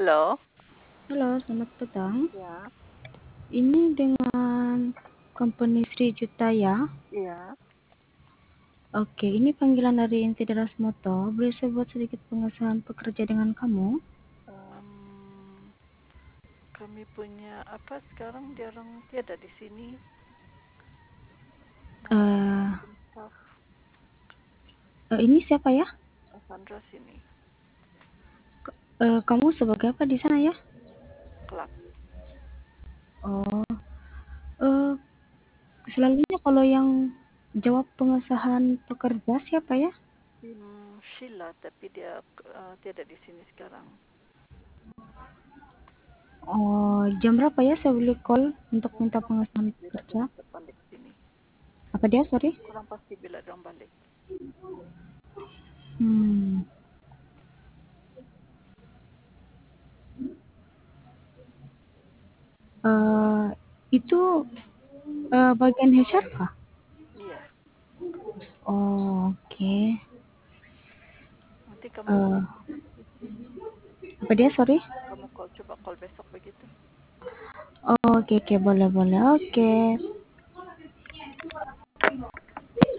Halo? Halo, selamat petang. Ya, Ini dengan company Sri Jutaya. iya. Oke, ini panggilan dari inti Deras Moto. Boleh saya buat sedikit pengesahan pekerja dengan kamu? Em, Kami punya apa sekarang jarang tiada di sini. Eh, Staff ini siapa ya? Sandra sini. Kamu sebagai apa di sana ya? Kelak. Oh, eh, selalunya kalau yang jawab pengesahan pekerja siapa ya? Sheila, tapi dia tiada di sini sekarang. Oh, jam berapa ya saya boleh call untuk minta Kurang pengesahan pasti bila pekerja? dia balik sini. Apa dia, sorry? Kurang pasti bila dia balik. Hmm, eh, itu bagian HR kah? Iya. Oh, oke. Nanti kamu Eh, call. apa dia, sorry? Kamu call, coba call besok begitu. Oh, oke, oke, boleh, boleh. Oke.